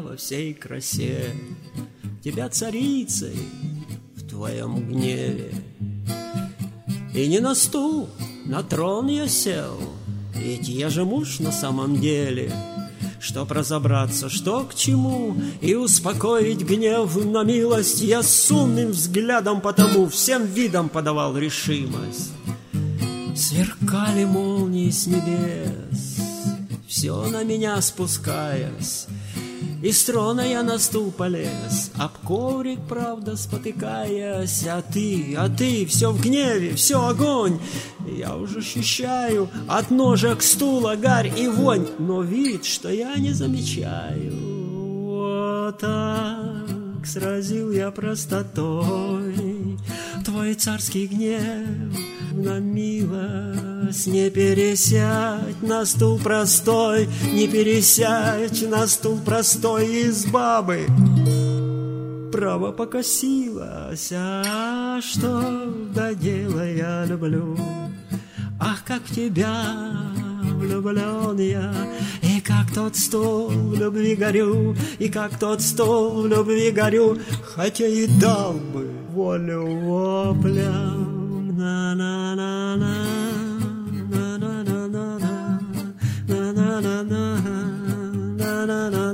во всей красе, тебя царицей в твоем гневе. И не на стул, на трон я сел, ведь я же муж на самом деле, чтоб разобраться, что к чему, и успокоить гнев на милость. Я с умным взглядом потому всем видом подавал решимость. Сверкали молнии с небес, все на меня спускаясь, и с трона я на стул полез, об коврик, правда, спотыкаясь. А ты, все в гневе, все огонь. Я уже ощущаю от ножек стула гарь и вонь, но вид, что я не замечаю. Вот так сразил я простотой твой царский гнев на милость. Не пересядь на стул простой, не пересядь на стул простой из бабы. Право покосилась, а что до дела я люблю. Ах, как в тебя влюблен я, и как тот стол в любви горю, и как тот стол в любви горю, хотя и дал бы волю воплям. На-на-на-на, на-на-на-на, на-на-на-на, на-на-на-на.